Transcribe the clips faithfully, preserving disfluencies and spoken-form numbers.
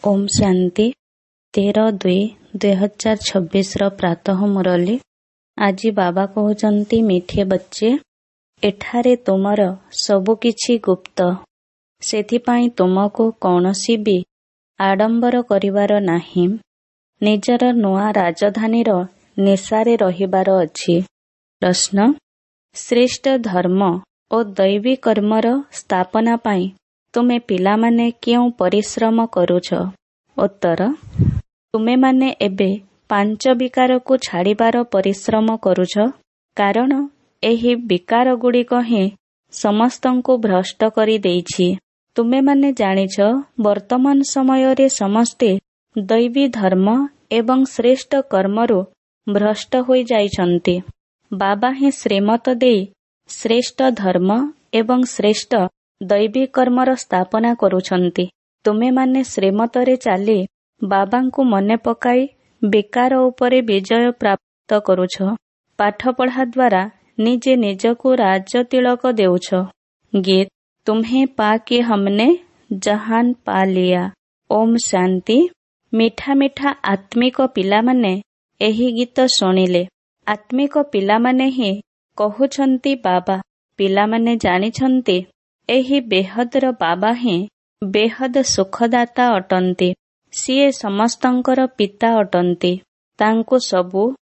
ओम शांति तेरह दुई दुई हजार छब्बीस प्रातः मुरली। आज बाबा कहते मिठे बच्चे एठारे तुमर सबुकिछि गुप्त, सेथिपाई तुमको कौनसी भी आडंबर करिवार नाही। निजर नुआ राजधानीर निशारे रहिबार अछि। प्रश्न, श्रेष्ठ धर्म और दैवी कर्मर स्थापना पाई तुमे पिला माने क्यों परिश्रम करुछ? उत्तर, तुमे माने एबे पांच विकार को छाड़िबार परिश्रम करुछ, कारण एही विकार गुड़िक ही समस्तंको भ्रष्ट करी देइछि। तुमे माने जानिछ वर्तमान समय रे समस्ते दैवी धर्म एवं श्रेष्ठ कर्मरु भ्रष्ट होई जाइछन्ति। बाबा ही श्रीमत देई श्रेष्ठ धर्म एवं श्रेष्ठ दैवी कर्मर स्थापना करुछन्ति। तुमे माने श्रीमत रे चाली बाबांकु मने पकाई विकार उपरे विजय प्राप्त करुछ। पाठ पढ़ा द्वारा निजे निजकु राज तिलक देउछ। गीत, तुम्हें पाके हमने जहान पा लिया। ओम शांति। मिठा मिठा आत्मिक पिला माने एही गीत शुणिले। आत्मिक पिला माने ही कहुछन्ति बाबा। पिला माने जानिछन्ति एही बेहदर बाबा ही बेहद सुखदाता अटन्ति। सिए समस्तंकर पिता अटन्ति। तांको सबु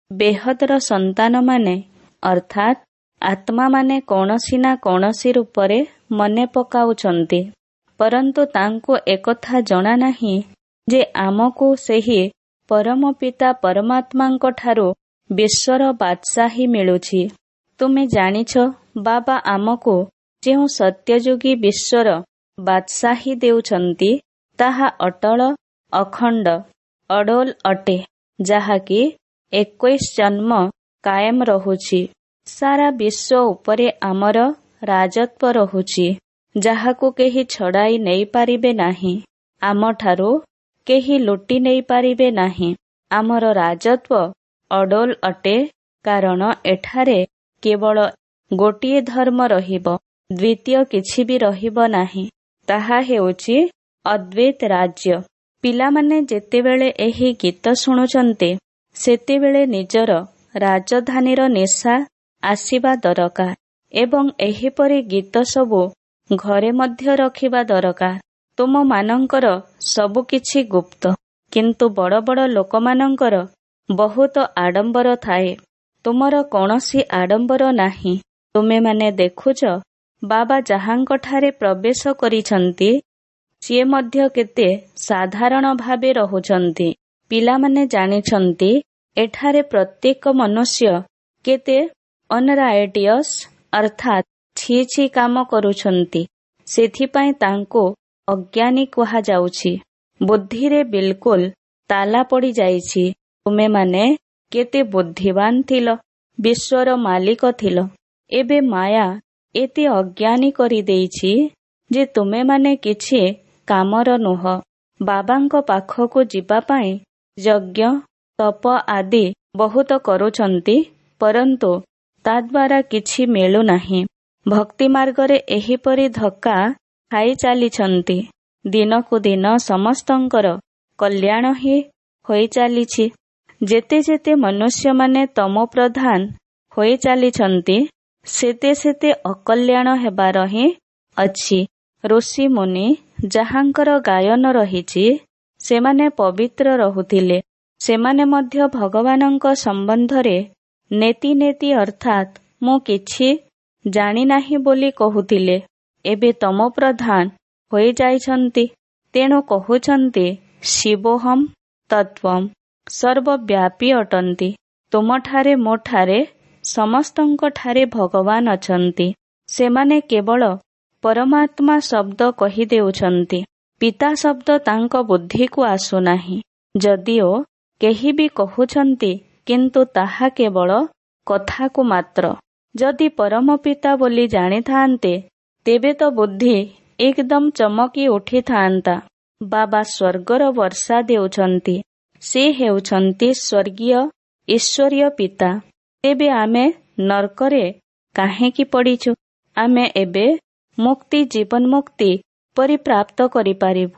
बेहदर संतान माने अर्थात आत्मा माने कौनसी ना कौनसी रूपरे मने पकाउछन्ति, परंतु तांको एकथा जଣା नाही जे आमको सेही परम पिता परमात्मांको ठारो विश्वर बादशाही मिलुछि। तुमे जानिछ बाबा आमको जेउ सत्ययोगी विश्वर बादशाही देउछन्ति ताहा अटल अखंड अडोल अटे, जाहाकी इक्कीस जन्म कायम रहुछि। सारा विश्व उपरे आमर राजत्व रहुछि, जाहाकू केही छड़ाई नहीं पारिबे नाही। आम ठारो केही लुटी नहीं पारिबे नाही। आमर राजत्व अडोल अटे, कारण एठारे केवल गोटिए धर्म रहिब, द्वितीय किछि भी रहिब नाही। ताहा हेउछि अद्वैत राज्य। पिला माने जेतेबेले एही गीत शुणुचन्ते सेतेबेले निजर राजधानीर निशा आसीबा दरकार एवं एहीपरि गीत सबु घरे मध्य रखिबा दरकार। तुम मानंकर सबु किछि गुप्त, किंतु बड़ बड़ लोक मानंकर बहुत आडंबर थाए। तुमर कौनसी आडंबर नाही। तुमे माने देखुछ बाबा जहांक ठारे प्रवेश करिछन्ति सिए मध्य केते साधारण भावे रहुछन्ति। पिला माने जानिछन्ति एठारे प्रत्येक मनुष्य केते अनराइटियस अर्थात छी छी काम करुछन्ति। सेथिपाई तांको अज्ञानी कहा जाउछि। बुद्धि रे बिल्कुल ताला पड़ी जाइछि। तुमे माने केते बुद्धिवान थिलो, विश्वर मालिक थिलो, एबे माया एते अज्ञानी करी देइछि जे तुमे माने किछि कामर नुह। बाबांको पाखको जिबा पाई यज्ञ तप आदि बहुत करुछन्ति, परंतु ताद्वारा किछि मिलु नाही। भक्ति मार्गरे एहीपरि धक्का खाई चालिछन्ति। दिनकु दिन समस्तंकर कल्याण ही होई चालिछि। जेते जेते मनुष्य माने तमो प्रधान होई चालिछन्ति सेते सेते अकल्याण हेबार ही अछि। ऋषि मुनि जहांकर गायन रहिछि सेमाने पवित्र रहुथिले। सेमाने मध्य भगवानंक संबंधरे नेति नेति अर्थात मु किछि जानि नाही बोली कहुथिले। एबे तमो प्रधान होई जाइछन्ति, तेणु कहुछन्ति शिवोहम तत्वम, सर्वव्यापी अटन्ति। तुमठारे मोठारे समस्तंक ठारे भगवान अछन्ति। सेमाने केवल परमात्मा शब्द कहि देउछन्ति। पिता शब्द तांको बुद्धि को आसु नाही। जदिओ केही भी कहुछन्ति, किंतु ताहा केवल कथा को मात्र। जदि परम पिता बोली जानि थान्ते तेबे तो बुद्धि एकदम चमकी उठी थान्ता। बाबा स्वर्गर वर्षा देउछन्ति। से हेउछन्ति स्वर्गीय ईश्वरीय पिता। तेबे आमे नरकरे काहेकि पड़िछु? आमे एबे मुक्ति जीवन मुक्ति परिप्राप्त करि पारिबु।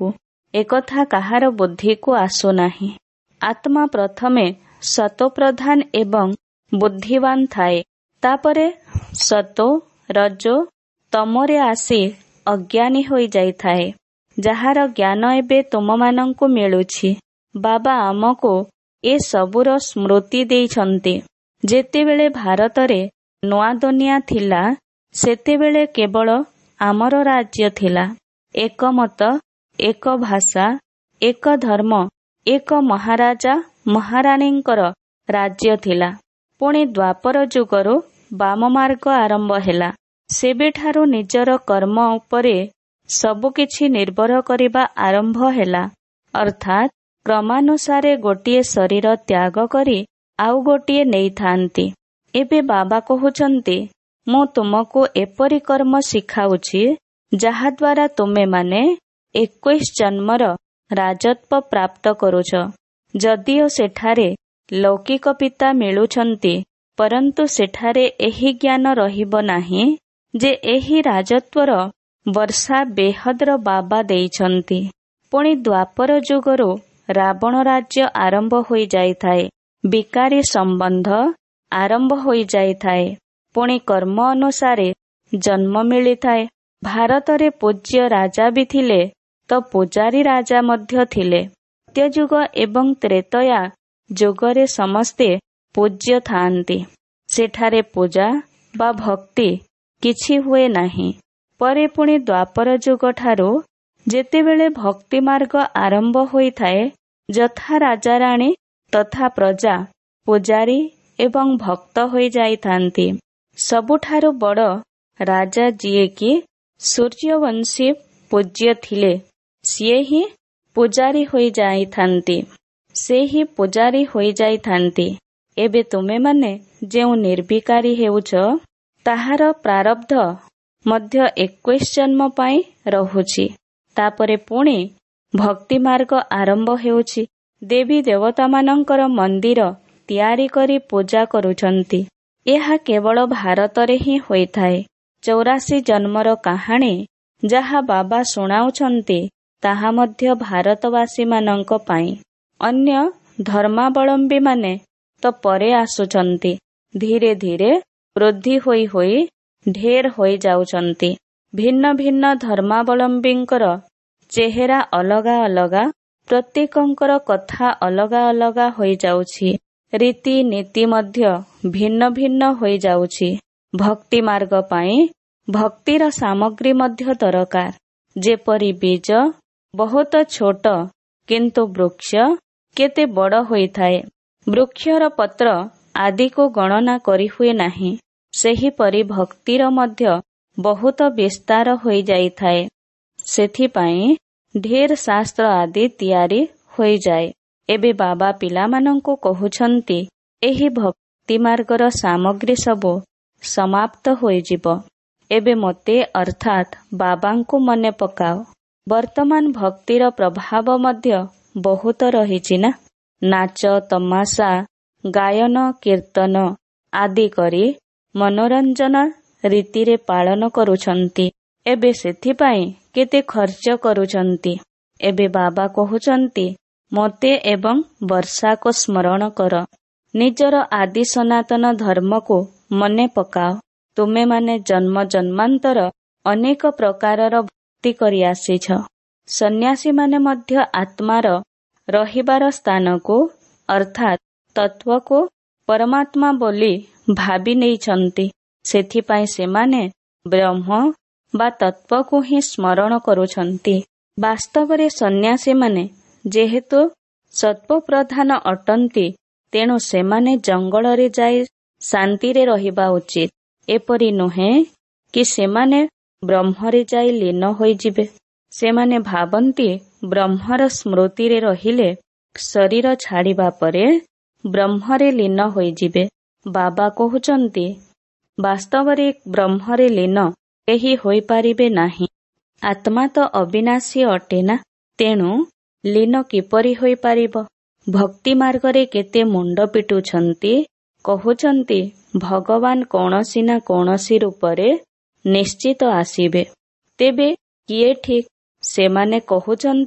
ଏକଥା କାହାର ବୁଦ୍ଧିକୁ ଆସୁନାହିଁ। ଆତ୍ମା ପ୍ରଥମେ ସତୋପ୍ରଧାନ ଏବଂ ବୁଦ୍ଧିବାନ ଥାଏ। ତାପରେ ସତୋ ରଜୋ ତମୋରେ ଆସି ଅଜ୍ଞାନୀ ହୋଇଯାଇଥାଏ। ଯାହାର ଜ୍ଞାନ ଏବେ ତୁମମାନଙ୍କୁ ମିଳୁଛି। ବାବା ଆମକୁ ଏ ସବୁର ସ୍ମୃତି ଦେଇଛନ୍ତି। ଯେତେବେଳେ ଭାରତରେ ନୂଆ ଦୁନିଆ ଥିଲା ସେତେବେଳେ କେବଳ ଆମର ରାଜ୍ୟ ଥିଲା। ଏକ ମତ, ଏକ ଭାଷା, ଏକ ଧର୍ମ, ଏକ ମହାରାଜା ମହାରାଣୀଙ୍କର ରାଜ୍ୟ ଥିଲା। ପୁଣି ଦ୍ୱାପର ଯୁଗରୁ ବାମମାର୍ଗ ଆରମ୍ଭ ହେଲା। ସେବେଠାରୁ ନିଜର କର୍ମ ଉପରେ ସବୁକିଛି ନିର୍ଭର କରିବା ଆରମ୍ଭ ହେଲା। ଅର୍ଥାତ୍ କ୍ରମାନୁସାରେ ଗୋଟିଏ ଶରୀର ତ୍ୟାଗ କରି ଆଉ ଗୋଟିଏ ନେଇଥାନ୍ତି। ଏବେ ବାବା କହୁଛନ୍ତି, ମୁଁ ତୁମକୁ ଏପରି କର୍ମ ଶିଖାଉଛି ଯାହାଦ୍ୱାରା ତୁମେମାନେ ଏକୋଇଶ ଜନ୍ମର ରାଜତ୍ୱ ପ୍ରାପ୍ତ କରୁଛ। ଯଦିଓ ସେଠାରେ ଲୌକିକ ପିତା ମିଳୁଛନ୍ତି, ପରନ୍ତୁ ସେଠାରେ ଏହି ଜ୍ଞାନ ରହିବ ନାହିଁ ଯେ ଏହି ରାଜତ୍ୱର ବର୍ଷା ବେହଦର ବାବା ଦେଇଛନ୍ତି। ପୁଣି ଦ୍ୱାପର ଯୁଗରୁ ରାବଣ ରାଜ୍ୟ ଆରମ୍ଭ ହୋଇଯାଇଥାଏ। ବିକାରୀ ସମ୍ବନ୍ଧ ଆରମ୍ଭ ହୋଇଯାଇଥାଏ। ପୁଣି କର୍ମ ଅନୁସାରେ ଜନ୍ମ ମିଳିଥାଏ। ଭାରତରେ ପୂଜ୍ୟ ରାଜା ବି ଥିଲେ ତ ପୂଜାରୀ ରାଜା ମଧ୍ୟ ଥିଲେ। ସତ୍ୟଯୁଗ ଏବଂ ତ୍ରେତୟା ଯୁଗରେ ସମସ୍ତେ ପୂଜ୍ୟ ଥାଆନ୍ତି। ସେଠାରେ ପୂଜା ବା ଭକ୍ତି କିଛି ହୁଏ ନାହିଁ। ପରେ ପୁଣି ଦ୍ୱାପର ଯୁଗଠାରୁ ଯେତେବେଳେ ଭକ୍ତି ମାର୍ଗ ଆରମ୍ଭ ହୋଇଥାଏ, ଯଥା ରାଜାରାଣୀ ତଥା ପ୍ରଜା ପୂଜାରୀ ଏବଂ ଭକ୍ତ ହୋଇଯାଇଥାନ୍ତି। ସବୁଠାରୁ ବଡ଼ ରାଜା ଯିଏକି ସୂର୍ଯ୍ୟବଂଶୀ ପୂଜ୍ୟ ଥିଲେ, ସିଏ ହିଁ ପୂଜାରୀ ହୋଇଯାଇଥାନ୍ତି। ସେ ହିଁ ପୂଜାରୀ ହୋଇଯାଇଥାନ୍ତି। ଏବେ ତୁମେମାନେ ଯେଉଁ ନିର୍ବିକାରୀ ହେଉଛ, ତାହାର ପ୍ରାରବ୍ଧ ମଧ୍ୟ ଏକୋଇଶ ଜନ୍ମ ପାଇଁ ରହୁଛି। ତାପରେ ପୁଣି ଭକ୍ତି ମାର୍ଗ ଆରମ୍ଭ ହେଉଛି। ଦେବୀ ଦେବତାମାନଙ୍କର ମନ୍ଦିର ତିଆରି କରି ପୂଜା କରୁଛନ୍ତି। ଏହା କେବଳ ଭାରତରେ ହିଁ ହୋଇଥାଏ। ଚୌରାଶୀ ଜନ୍ମର କାହାଣୀ ଯାହା ବାବା ଶୁଣାଉଛନ୍ତି, ତାହା ମଧ୍ୟ ଭାରତବାସୀମାନଙ୍କ ପାଇଁ। ଅନ୍ୟ ଧର୍ମାବଲମ୍ବୀମାନେ ତ ପରେ ଆସୁଛନ୍ତି। ଧୀରେ ଧୀରେ ବୃଦ୍ଧି ହୋଇ ହୋଇ ଢେର ହୋଇଯାଉଛନ୍ତି। ଭିନ୍ନ ଭିନ୍ନ ଧର୍ମାବଲମ୍ବୀଙ୍କର ଚେହେରା ଅଲଗା ଅଲଗା, ପ୍ରତ୍ୟେକଙ୍କର କଥା ଅଲଗା ଅଲଗା ହୋଇଯାଉଛି। ରୀତି ନୀତି ମଧ୍ୟ ଭିନ୍ନ ଭିନ୍ନ ହୋଇଯାଉଛି। ଭକ୍ତି ମାର୍ଗ ପାଇଁ ଭକ୍ତିର ସାମଗ୍ରୀ ମଧ୍ୟ ଦରକାର। ଯେପରି ବୀଜ ବହୁତ ଛୋଟ କିନ୍ତୁ ବୃକ୍ଷ କେତେ ବଡ଼ ହୋଇଥାଏ। ବୃକ୍ଷର ପତ୍ର ଆଦିକୁ ଗଣନା କରିହୁଏ ନାହିଁ। ସେହିପରି ଭକ୍ତିର ମଧ୍ୟ ବହୁତ ବିସ୍ତାର ହୋଇଯାଇଥାଏ। ସେଥିପାଇଁ ଢେର ଶାସ୍ତ୍ର ଆଦି ତିଆରି ହୋଇଯାଏ। ଏବେ ବାବା ପିଲାମାନଙ୍କୁ କହୁଛନ୍ତି, ଏହି ଭକ୍ତି ମାର୍ଗର ସାମଗ୍ରୀ ସବୁ ସମାପ୍ତ ହୋଇଯିବ। ଏବେ ମୋତେ ଅର୍ଥାତ୍ ବାବାଙ୍କୁ ମନେ ପକାଅ। ବର୍ତ୍ତମାନ ଭକ୍ତିର ପ୍ରଭାବ ମଧ୍ୟ ବହୁତ ରହିଛି ନା। ନାଚ ତମାସା, ଗାୟନ କୀର୍ତ୍ତନ ଆଦି କରି ମନୋରଞ୍ଜନ ରୀତିରେ ପାଳନ କରୁଛନ୍ତି। ଏବେ ସେଥିପାଇଁ କେତେ ଖର୍ଚ୍ଚ କରୁଛନ୍ତି। ଏବେ ବାବା କହୁଛନ୍ତି, ମୋତେ ଏବଂ ବର୍ଷାକୁ ସ୍ମରଣ କର। ନିଜର ଆଦି ସନାତନ ଧର୍ମକୁ ମନେ ପକାଅ। ତୁମେମାନେ ଜନ୍ମ ଜନ୍ମାନ୍ତର ଅନେକ ପ୍ରକାରର ଭକ୍ତି କରି ଆସିଛ। ସନ୍ନ୍ୟାସୀମାନେ ମଧ୍ୟ ଆତ୍ମାର ରହିବାର ସ୍ଥାନକୁ ଅର୍ଥାତ୍ ତତ୍ତ୍ୱକୁ ପରମାତ୍ମା ବୋଲି ଭାବି ନେଇଛନ୍ତି। ସେଥିପାଇଁ ସେମାନେ ବ୍ରହ୍ମ ବା ତତ୍ତ୍ୱକୁ ହିଁ ସ୍ମରଣ କରୁଛନ୍ତି। ବାସ୍ତବରେ ସନ୍ନ୍ୟାସୀମାନେ ଯେହେତୁ ସତ୍ତ୍ୱପ୍ରଧାନ ଅଟନ୍ତି, ତେଣୁ ସେମାନେ ଜଙ୍ଗଲରେ ଯାଇ ଶାନ୍ତିରେ ରହିବା ଉଚିତ। ଏପରି ନୁହେଁ କି ସେମାନେ ବ୍ରହ୍ମରେ ଯାଇ ଲୀନ ହୋଇଯିବେ। ସେମାନେ ଭାବନ୍ତି ବ୍ରହ୍ମର ସ୍ମୃତିରେ ରହିଲେ ଶରୀର ଛାଡ଼ିବା ପରେ ବ୍ରହ୍ମରେ ଲୀନ ହୋଇଯିବେ। ବାବା କହୁଛନ୍ତି, ବାସ୍ତବରେ ବ୍ରହ୍ମରେ ଲୀନ କେହି ହୋଇପାରିବେ ନାହିଁ। ଆତ୍ମା ତ ଅବିନାଶୀ ଅଟେ ନା। ତେଣୁ ଲୀନ କିପରି ହୋଇପାରିବ? ଭକ୍ତି ମାର୍ଗରେ କେତେ ମୁଣ୍ଡ ପିଟୁଛନ୍ତି। କହୁଛନ୍ତି ଭଗବାନ କୌଣସି ନା କୌଣସି ରୂପରେ ନିଶ୍ଚିତ ଆସିବେ। ତେବେ କିଏ ଠିକ୍? ସେମାନେ କହୁଛନ୍ତି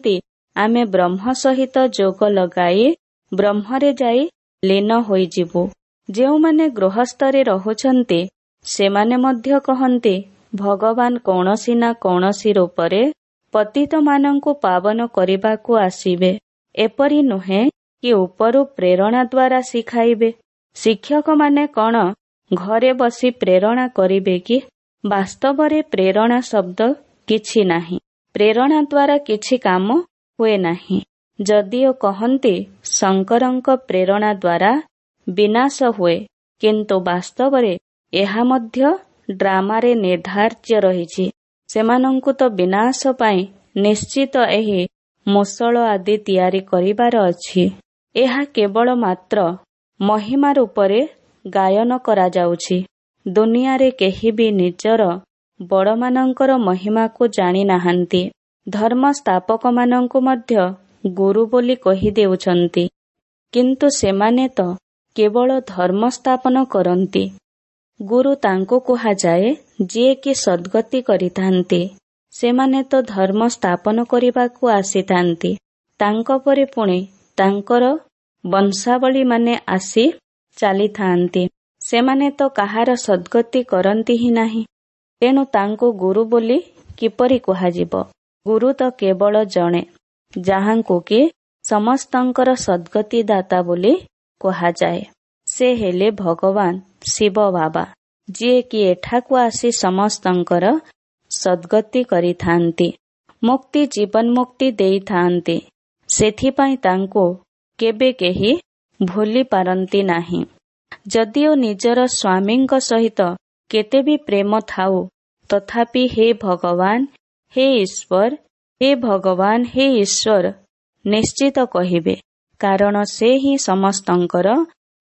ଆମେ ବ୍ରହ୍ମ ସହିତ ଯୋଗ ଲଗାଇ ବ୍ରହ୍ମରେ ଯାଇ ଲୀନ ହୋଇଯିବୁ। ଯେଉଁମାନେ ଗୃହସ୍ଥରେ ରହୁଛନ୍ତି ସେମାନେ ମଧ୍ୟ କହନ୍ତି ଭଗବାନ କୌଣସି ନା କୌଣସି ରୂପରେ ପତିତମାନଙ୍କୁ ପାବନ କରିବାକୁ ଆସିବେ। ଏପରି ନୁହେଁ କି ଉପରୁ ପ୍ରେରଣା ଦ୍ୱାରା ଶିଖାଇବେ। ଶିକ୍ଷକମାନେ କଣ ଘରେ ବସି ପ୍ରେରଣା କରିବେ କି? ବାସ୍ତବରେ ପ୍ରେରଣା ଶବ୍ଦ କିଛି ନାହିଁ। ପ୍ରେରଣା ଦ୍ୱାରା କିଛି କାମ ହୁଏ ନାହିଁ। ଯଦିଓ କହନ୍ତି ଶଙ୍କରଙ୍କ ପ୍ରେରଣା ଦ୍ୱାରା ବିନାଶ ହୁଏ, କିନ୍ତୁ ବାସ୍ତବରେ ଏହା ମଧ୍ୟ ଡ୍ରାମାରେ ନିର୍ଦ୍ଧାର୍ଯ୍ୟ ରହିଛି। ସେମାନଙ୍କୁ ତ ବିନାଶ ପାଇଁ ନିଶ୍ଚିତ ଏହି ମୁଷଳ ଆଦି ତିଆରି କରିବାର ଅଛି। ଏହା କେବଳ ମାତ୍ର ମହିମା ରୂପରେ ଗାୟନ କରାଯାଉଛି। ଦୁନିଆରେ କେହି ବି ନିଜର ବଡ଼ମାନଙ୍କର ମହିମାକୁ ଜାଣି ନାହାନ୍ତି। ଧର୍ମ ସ୍ଥାପକମାନଙ୍କୁ ମଧ୍ୟ ଗୁରୁ ବୋଲି କହିଦେଉଛନ୍ତି, କିନ୍ତୁ ସେମାନେ ତ କେବଳ ଧର୍ମ ସ୍ଥାପନ କରନ୍ତି। ଗୁରୁ ତାଙ୍କୁ କୁହାଯାଏ ଯିଏକି ସଦ୍ଗତି କରିଥାନ୍ତି। ସେମାନେ ତ ଧର୍ମ ସ୍ଥାପନ କରିବାକୁ ଆସିଥାନ୍ତି। ତାଙ୍କ ପରେ ପୁଣି ତାଙ୍କର ବଂଶାବଳୀମାନେ ଆସି ଚାଲିଥାନ୍ତି। ସେମାନେ ତ କାହାର ସଦ୍ଗତି କରନ୍ତି ହିଁ ନାହିଁ। ତେଣୁ ତାଙ୍କୁ ଗୁରୁ ବୋଲି କିପରି କୁହାଯିବ? ଗୁରୁ ତ କେବଳ ଜଣେ, ଯାହାଙ୍କୁ କି ସମସ୍ତଙ୍କର ସଦ୍ଗତି ଦାତା ବୋଲି କୁହାଯାଏ। ସେ ହେଲେ ଭଗବାନ ଶିବ ବାବା, ଯିଏକି ଏଠାକୁ ଆସି ସମସ୍ତଙ୍କର ସଦ୍ଗତି କରିଥାନ୍ତି, ମୁକ୍ତି ଜୀବନ ମୁକ୍ତି ଦେଇଥାନ୍ତି। ସେଥିପାଇଁ ତାଙ୍କୁ କେବେ କେହି ଭୁଲି ପାରନ୍ତି ନାହିଁ। ଯଦିଓ ନିଜର ସ୍ୱାମୀଙ୍କ ସହିତ କେତେ ବି ପ୍ରେମ ଥାଉ, ତଥାପି ହେ ଭଗବାନ, ହେ ଈଶ୍ୱର, ହେ ଭଗବାନ, ହେ ଈଶ୍ୱର ନିଶ୍ଚିତ କହିବେ, କାରଣ ସେ ହିଁ ସମସ୍ତଙ୍କର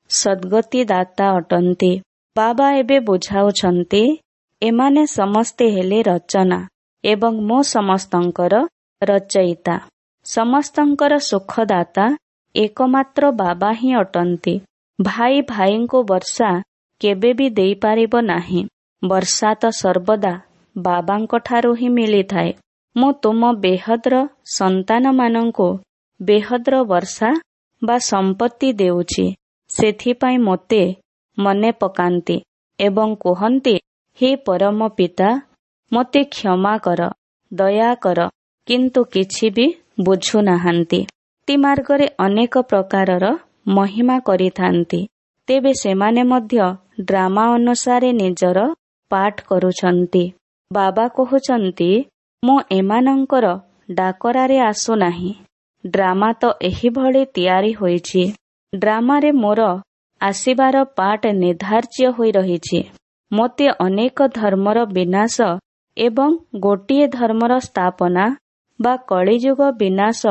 ସଦ୍ଗତି ଦାତା ଅଟନ୍ତି। ବାବା ଏବେ ବୁଝାଉଛନ୍ତି, ଏମାନେ ସମସ୍ତେ ହେଲେ ରଚନା ଏବଂ ମୁଁ ସମସ୍ତଙ୍କର ରଚୟିତା। ସମସ୍ତଙ୍କର ସୁଖଦାତା ଏକମାତ୍ର ବାବା ହିଁ ଅଟନ୍ତି। ଭାଇ ଭାଇଙ୍କୁ ବର୍ଷା କେବେ ବି ଦେଇପାରିବ ନାହିଁ। ବର୍ଷା ତ ସର୍ବଦା ବାବାଙ୍କଠାରୁ ହିଁ ମିଳିଥାଏ। ମୁଁ ତୁମ ବେହଦ୍ର ସନ୍ତାନମାନଙ୍କୁ ବେହଦ୍ର ବର୍ଷା ବା ସମ୍ପତ୍ତି ଦେଉଛି। ସେଥିପାଇଁ ମୋତେ ମନେ ପକାନ୍ତି ଏବଂ କୁହନ୍ତି, ହେ ପରମ ପିତା, ମୋତେ କ୍ଷମା କର, ଦୟା କର, କିନ୍ତୁ କିଛି ବି ବୁଝୁନାହାନ୍ତି। ଭକ୍ତି ମାର୍ଗରେ ଅନେକ ପ୍ରକାରର ମହିମା କରିଥାନ୍ତି। ତେବେ ସେମାନେ ମଧ୍ୟ ଡ୍ରାମା ଅନୁସାରେ ନିଜର ପାଠ କରୁଛନ୍ତି। ବାବା କହୁଛନ୍ତି, ମୁଁ ଏମାନଙ୍କର ଡାକରାରେ ଆସୁନାହିଁ। ଡ୍ରାମା ତ ଏହିଭଳି ତିଆରି ହୋଇଛି। ଡ୍ରାମାରେ ମୋର ଆସିବାର ପାଠ ନିର୍ଦ୍ଧାର୍ଯ୍ୟ ହୋଇ ରହିଛି। ମୋତେ ଅନେକ ଧର୍ମର ବିନାଶ ଏବଂ ଗୋଟିଏ ଧର୍ମର ସ୍ଥାପନା ବା କଳିଯୁଗ ବିନାଶ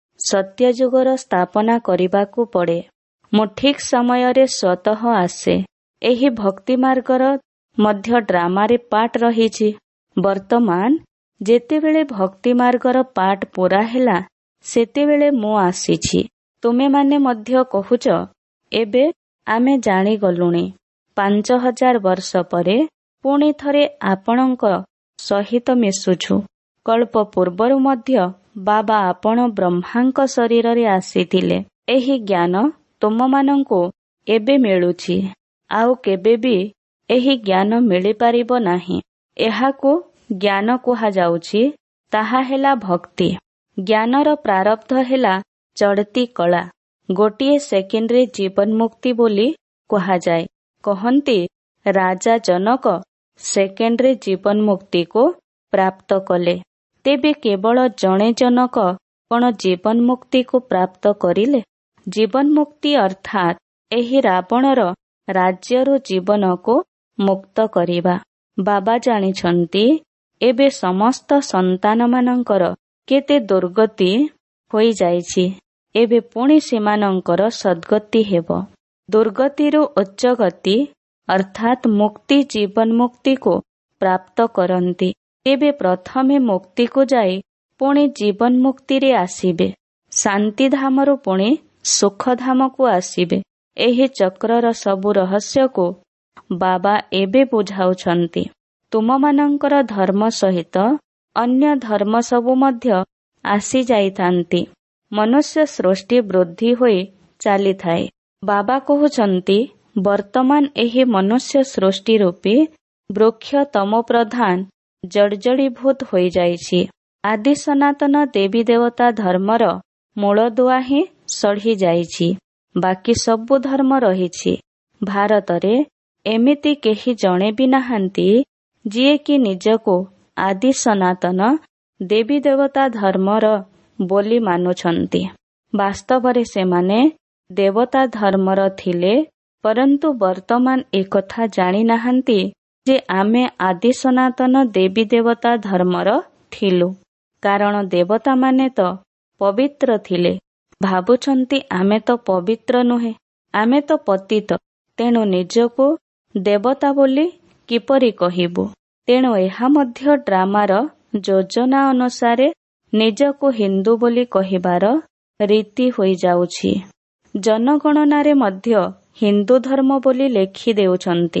ସତ୍ୟଯୁଗର ସ୍ଥାପନା କରିବାକୁ ପଡ଼େ। ମୁଁ ଠିକ୍ ସମୟରେ ସ୍ୱତଃ ଆସେ। ଏହି ଭକ୍ତି ମାର୍ଗର ମଧ୍ୟ ଡ୍ରାମାରେ ପାଠ ରହିଛି। ବର୍ତ୍ତମାନ ଯେତେବେଳେ ଭକ୍ତି ମାର୍ଗର ପାଠ ପୂରା ହେଲା, ସେତେବେଳେ ମୁଁ ଆସିଛି। ତୁମେମାନେ ମଧ୍ୟ କହୁଛ, ଏବେ ଆମେ ଜାଣିଗଲୁଣି। ପାଞ୍ଚ ହଜାର ବର୍ଷ ପରେ ପୁଣି ଥରେ ଆପଣଙ୍କ ସହିତ ମିଶୁଛୁ। କଳ୍ପ ପୂର୍ବରୁ ମଧ୍ୟ ବାବା ଆପଣ ବ୍ରହ୍ମାଙ୍କ ଶରୀରରେ ଆସିଥିଲେ। ଏହି ଜ୍ଞାନ ତୁମମାନଙ୍କୁ ଏବେ ମିଳୁଛି। ଆଉ କେବେ ବି ଏହି ଜ୍ଞାନ ମିଳିପାରିବ ନାହିଁ। ଏହାକୁ ଜ୍ଞାନ କୁହାଯାଉଛି। ତାହା ହେଲା ଭକ୍ତି। ଜ୍ଞାନର ପ୍ରାରବ୍ଧ ହେଲା ଚଢ଼ତି କଳା। ଗୋଟିଏ ସେକେଣ୍ଡରେ ଜୀବନ ମୁକ୍ତି ବୋଲି କୁହାଯାଏ। କହନ୍ତି, ରାଜା ଜନକ ସେକେଣ୍ଡରେ ଜୀବନ ମୁକ୍ତିକୁ ପ୍ରାପ୍ତ କଲେ। ତେବେ କେବଳ ଜଣେ ଜନକ କଣ ଜୀବନ ମୁକ୍ତିକୁ ପ୍ରାପ୍ତ କରିଲେ? ଜୀବନ ମୁକ୍ତି ଅର୍ଥାତ୍ ଏହି ରାବଣର ରାଜ୍ୟରୁ ଜୀବନକୁ ମୁକ୍ତ କରିବା। ବାବା ଜାଣିଛନ୍ତି, ଏବେ ସମସ୍ତ ସନ୍ତାନମାନଙ୍କର କେତେ ଦୁର୍ଗତି ହୋଇଯାଇଛି। ଏବେ ପୁଣି ସେମାନଙ୍କର ସଦ୍ଗତି ହେବ। ଦୁର୍ଗତିରୁ ଉଚ୍ଚଗତି ଅର୍ଥାତ୍ ମୁକ୍ତି ଜୀବନ ମୁକ୍ତିକୁ ପ୍ରାପ୍ତ କରନ୍ତି। ତେବେ ପ୍ରଥମେ ମୁକ୍ତିକୁ ଯାଇ ପୁଣି ଜୀବନ ମୁକ୍ତିରେ ଆସିବେ। ଶାନ୍ତିଧାମରୁ ପୁଣି ସୁଖଧାମକୁ ଆସିବେ। ଏହି ଚକ୍ରର ସବୁ ରହସ୍ୟକୁ ବାବା ଏବେ ବୁଝାଉଛନ୍ତି। ତୁମମାନଙ୍କର ଧର୍ମ ସହିତ ଅନ୍ୟ ଧର୍ମ ସବୁ ମଧ୍ୟ ଆସିଯାଇଥାନ୍ତି। ମନୁଷ୍ୟ ସୃଷ୍ଟି ବୃଦ୍ଧି ହୋଇ ଚାଲିଥାଏ। ବାବା କହୁଛନ୍ତି ବର୍ତ୍ତମାନ ଏହି ମନୁଷ୍ୟ ସୃଷ୍ଟି ରୂପୀ ବୃକ୍ଷ ତମୋ ପ୍ରଧାନ ଜର୍ଜରୀଭୂତ ହୋଇଯାଇଛି। ଆଦି ସନାତନ ଦେବୀ ଦେବତା ଧର୍ମର ମୂଳଦୁଆ ହିଁ ସଢ଼ି ଯାଇଛି। ବାକି ସବୁ ଧର୍ମ ରହିଛି। ଭାରତରେ ଏମିତି କେହି ଜଣେ ବି ନାହାନ୍ତି ଯିଏକି ନିଜକୁ ଆଦି ସନାତନ ଦେବୀ ଦେବତା ଧର୍ମର ବୋଲି ମାନୁଛନ୍ତି। ବାସ୍ତବରେ ସେମାନେ ଦେବତା ଧର୍ମର ଥିଲେ, ପରନ୍ତୁ ବର୍ତ୍ତମାନ ଏକଥା ଜାଣିନାହାନ୍ତି ଯେ ଆମେ ଆଦି ସନାତନ ଦେବୀ ଦେବତା ଧର୍ମର ଥିଲୁ। କାରଣ ଦେବତାମାନେ ତ ପବିତ୍ର ଥିଲେ। ଭାବୁଛନ୍ତି ଆମେ ତ ପବିତ୍ର ନୁହେଁ, ଆମେ ତ ପତିତ, ତେଣୁ ନିଜକୁ ଦେବତା ବୋଲି କିପରି କହିବୁ? ତେଣୁ ଏହା ମଧ୍ୟ ଡ୍ରାମାର ଯୋଜନା ଅନୁସାରେ ନିଜକୁ ହିନ୍ଦୁ ବୋଲି କହିବାର ରୀତି ହୋଇଯାଉଛି। ଜନଗଣନାରେ ମଧ୍ୟ ହିନ୍ଦୁ ଧର୍ମ ବୋଲି ଲେଖି ଦେଉଛନ୍ତି।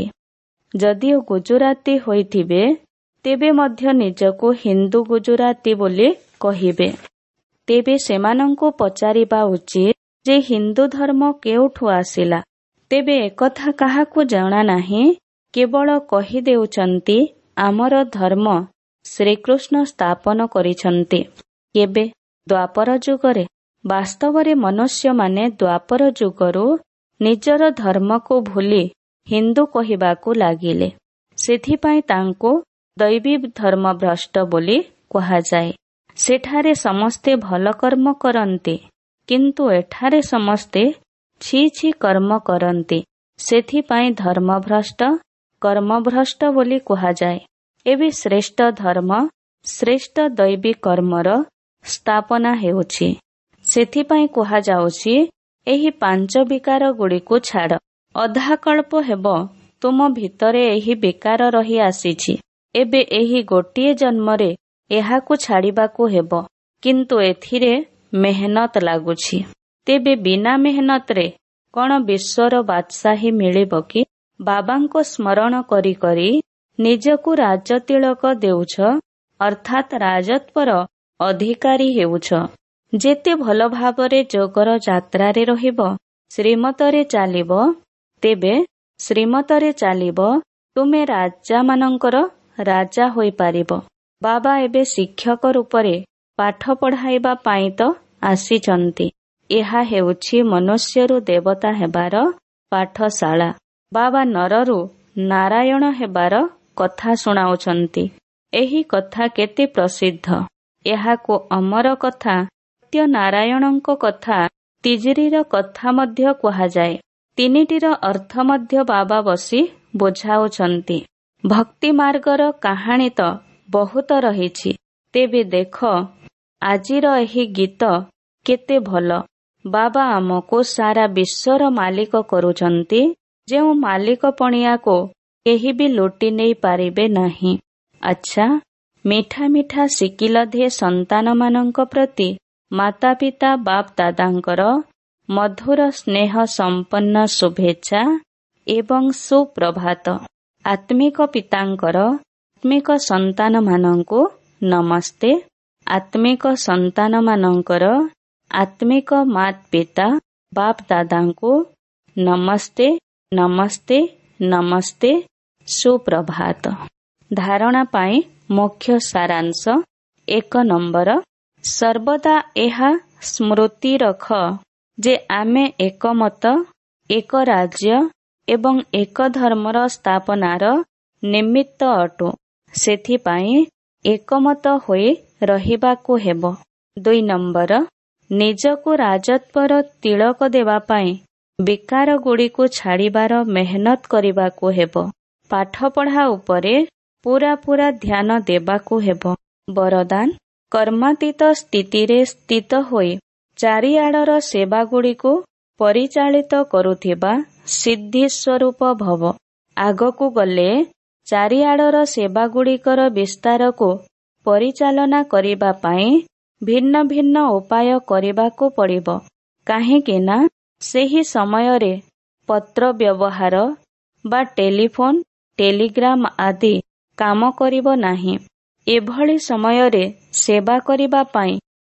ଯଦିଓ ଗୁଜୁରାତି ହୋଇଥିବେ ତେବେ ମଧ୍ୟ ନିଜକୁ ହିନ୍ଦୁ ଗୁଜୁରାତି ବୋଲି କହିବେ। ତେବେ ସେମାନଙ୍କୁ ପଚାରିବା ଉଚିତ ଯେ ହିନ୍ଦୁ ଧର୍ମ କେଉଁଠୁ ଆସିଲା? ତେବେ ଏକଥା କାହାକୁ ଜଣା ନାହିଁ। କେବଳ କହିଦେଉଛନ୍ତି ଆମର ଧର୍ମ ଶ୍ରୀକୃଷ୍ଣ ସ୍ଥାପନ କରିଛନ୍ତି। କେବେ? ଦ୍ୱାପର ଯୁଗରେ। ବାସ୍ତବରେ ମନୁଷ୍ୟମାନେ ଦ୍ୱାପର ଯୁଗରୁ ନିଜର ଧର୍ମକୁ ଭୁଲି ହିନ୍ଦୁ କହିବାକୁ ଲାଗିଲେ। ସେଥିପାଇଁ ତାଙ୍କୁ ଦୈବୀ ଧର୍ମଭ୍ରଷ୍ଟ ବୋଲି କୁହାଯାଏ। ସେଠାରେ ସମସ୍ତେ ଭଲ କର୍ମ କରନ୍ତି, କିନ୍ତୁ ଏଠାରେ ସମସ୍ତେ ଛି ଛି କର୍ମ କରନ୍ତି। ସେଥିପାଇଁ ଧର୍ମଭ୍ରଷ୍ଟ କର୍ମଭ୍ରଷ୍ଟ ବୋଲି କୁହାଯାଏ। ଏବେ ଶ୍ରେଷ୍ଠ ଧର୍ମ ଶ୍ରେଷ୍ଠ ଦୈବୀ କର୍ମର ସ୍ଥାପନା ହେଉଛି। ସେଥିପାଇଁ କୁହାଯାଉଛି ଏହି ପାଞ୍ଚ ବିକାର ଗୁଡ଼ିକୁ ଛାଡ଼। ଅଧାକଳ୍ପ ହେବ ତୁମ ଭିତରେ ଏହି ବିକାର ରହି ଆସିଛି। ଏବେ ଏହି ଗୋଟିଏ ଜନ୍ମରେ ଏହାକୁ ଛାଡ଼ିବାକୁ ହେବ, କିନ୍ତୁ ଏଥିରେ ମେହନତ ଲାଗୁଛି। ତେବେ ବିନା ମେହନତରେ କ'ଣ ବିଶ୍ୱର ବାଦଶାହୀ ମିଳିବ କି? ବାବାଙ୍କ ସ୍ମରଣ କରି କରି ନିଜକୁ ରାଜତିଳକ ଦେଉଛ, ଅର୍ଥାତ୍ ରାଜତ୍ୱର ଅଧିକାରୀ ହେଉଛ। ଯେତେ ଭଲ ଭାବରେ ଯୋଗର ଯାତ୍ରାରେ ରହିବ, ଶ୍ରୀମତରେ ଚାଲିବ, ତେବେ ଶ୍ରୀମତରେ ଚାଲିବ ତୁମେ ରାଜାମାନଙ୍କର ରାଜା ହୋଇପାରିବ। ବାବା ଏବେ ଶିକ୍ଷକ ରୂପରେ ପାଠ ପଢ଼ାଇବା ପାଇଁ ତ ଆସିଛନ୍ତି। ଏହା ହେଉଛି ମନୁଷ୍ୟରୁ ଦେବତା ହେବାର ପାଠଶାଳା। ବାବା ନରରୁ ନାରାୟଣ ହେବାର କଥା ଶୁଣାଉଛନ୍ତି। ଏହି କଥା କେତେ ପ୍ରସିଦ୍ଧ। ଏହାକୁ ଅମର କଥା, ସତ୍ୟନାରାୟଣଙ୍କ କଥା, ତିଜୁରୀର କଥା ମଧ୍ୟ କୁହାଯାଏ। ତିନିଟିର ଅର୍ଥ ମଧ୍ୟ ବାବା ବସି ବୁଝାଉଛନ୍ତି। ଭକ୍ତି ମାର୍ଗର କାହାଣୀ ତ ବହୁତ ରହିଛି। ତେବେ ଦେଖ ଆଜିର ଏହି ଗୀତ କେତେ ଭଲ। ବାବା ଆମକୁ ସାରା ବିଶ୍ୱର ମାଲିକ କରୁଛନ୍ତି, ଯେଉଁ ମାଲିକ ପଣିଆକୁ କେହି ବି ଲୁଟି ନେଇ ପାରିବେ ନାହିଁ। ଆଚ୍ଛା, ମିଠା ମିଠା ଶିକିଲଧେ ସନ୍ତାନମାନଙ୍କ ପ୍ରତି ମାତା ପିତା ବାପ ଦାଦାଙ୍କର ମଧୁର ସ୍ନେହ ସମ୍ପନ୍ନ ଶୁଭେଚ୍ଛା ଏବଂ ସୁପ୍ରଭାତ। ଆତ୍ମିକ ପିତାଙ୍କର ଆତ୍ମିକ ସନ୍ତାନମାନଙ୍କୁ ନମସ୍ତେ। ଆତ୍ମିକ ସନ୍ତାନମାନଙ୍କର ଆତ୍ମିକ ମାତ ପିତା ବାପ ଦାଦାଙ୍କୁ ନମସ୍ତେ ନମସ୍ତେ ନମସ୍ତେ ସୁପ୍ରଭାତ। ଧାରଣା ପାଇଁ ମୁଖ୍ୟ ସାରାଂଶ। ଏକ ନମ୍ବର, ସର୍ବଦା ଏହା ସ୍ମୃତି ରଖ ଯେ ଆମେ ଏକମତ, ଏକ ରାଜ୍ୟ ଏବଂ ଏକ ଧର୍ମର ସ୍ଥାପନାର ନିମିତ୍ତ ଅଟୁ। ସେଥିପାଇଁ ଏକମତ ହୋଇ ରହିବାକୁ ହେବ। ଦୁଇ ନମ୍ବର, ନିଜକୁ ରାଜତ୍ୱର ତିଳକ ଦେବା ପାଇଁ ବିକାର ଗୁଡ଼ିକୁ ଛାଡ଼ିବାର ମେହନତ କରିବାକୁ ହେବ। ପାଠପଢ଼ା ଉପରେ ପୁରା ପୁରା ଧ୍ୟାନ ଦେବାକୁ ହେବ। ବରଦାନ, କର୍ମାତୀତ ସ୍ଥିତିରେ ସ୍ଥିତ ହୋଇ ଚାରିଆଡ଼ର ସେବାଗୁଡ଼ିକୁ ପରିଚାଳିତ କରୁଥିବା ସିଦ୍ଧି ସ୍ୱରୂପ ଭବ। ଆଗକୁ ଗଲେ ଚାରିଆଡ଼ର ସେବାଗୁଡ଼ିକର ବିସ୍ତାରକୁ ପରିଚାଳନା କରିବା ପାଇଁ ଭିନ୍ନ ଭିନ୍ନ ଉପାୟ କରିବାକୁ ପଡ଼ିବ। କାହିଁକି ନା ସେହି ସମୟରେ ପତ୍ର ବ୍ୟବହାର ବା ଟେଲିଫୋନ, ଟେଲିଗ୍ରାମ ଆଦି କାମ କରିବ ନାହିଁ। ଏଭଳି ସମୟରେ ସେବା କରିବା ପାଇଁ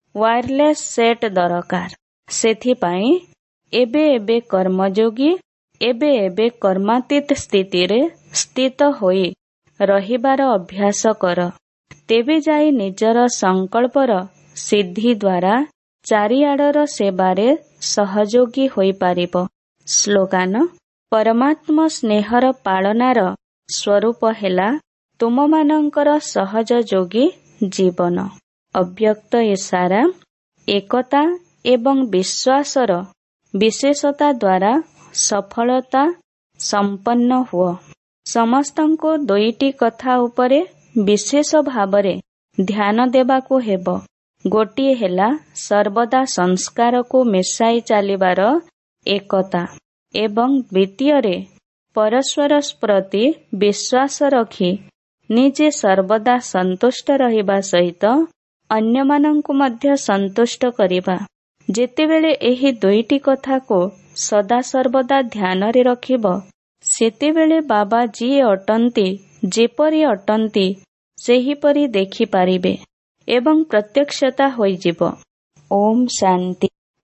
ୱାୟରଲେସ୍ ସେଟ୍ ଦରକାର। ସେଥିପାଇଁ ଏବେ ଏବେ କର୍ମଯୋଗୀ ଏବେ ଏବେ କର୍ମାତୀତ ସ୍ଥିତିରେ ସ୍ଥିତ ହୋଇ ରହିବାର ଅଭ୍ୟାସ କର। ତେବେ ଯାଇ ନିଜର ସଂକଳ୍ପର ସିଦ୍ଧି ଦ୍ୱାରା ଚାରିଆଡ଼ର ସେବାରେ ସହଯୋଗୀ ହୋଇପାରିବ। ସ୍ଲୋଗାନ: ପରମାତ୍ମ ସ୍ନେହର ପାଳନାର ସ୍ୱରୂପ ହେଲା ତୁମମାନଙ୍କର ସହଯୋଗୀ ଜୀବନ। ଅବ୍ୟକ୍ତ ଇଶାରା: ଏକତା ଏବଂ ବିଶ୍ୱାସର ବିଶେଷତା ଦ୍ୱାରା ସଫଳତା ସମ୍ପନ୍ନ ହୁଅ। ସମସ୍ତଙ୍କୁ ଦୁଇଟି କଥା ଉପରେ ବିଶେଷ ଭାବରେ ଧ୍ୟାନ ଦେବାକୁ ହେବ। ଗୋଟିଏ ହେଲା ସର୍ବଦା ସଂସ୍କାରକୁ ମିଶାଇ ଚାଲିବାର ଏକତା ଏବଂ ଦ୍ୱିତୀୟରେ ପରସ୍ପର ପ୍ରତି ବିଶ୍ୱାସ ରଖି ନିଜେ ସର୍ବଦା ସନ୍ତୁଷ୍ଟ ରହିବା ସହିତ ଅନ୍ୟମାନଙ୍କୁ ମଧ୍ୟ ସନ୍ତୁଷ୍ଟ କରିବା। ଯେତେବେଳେ ଏହି ଦୁଇଟି କଥାକୁ ସଦାସର୍ବଦା ଧ୍ୟାନରେ ରଖିବ, ସେତେବେଳେ ବାବା ଯିଏ ଅଟନ୍ତି, ଯେପରି ଅଟନ୍ତି ସେହିପରି ଦେଖିପାରିବେ ଏବଂ ପ୍ରତ୍ୟକ୍ଷତା ହୋଇଯିବ। ଓମ୍ ଶାନ୍ତି।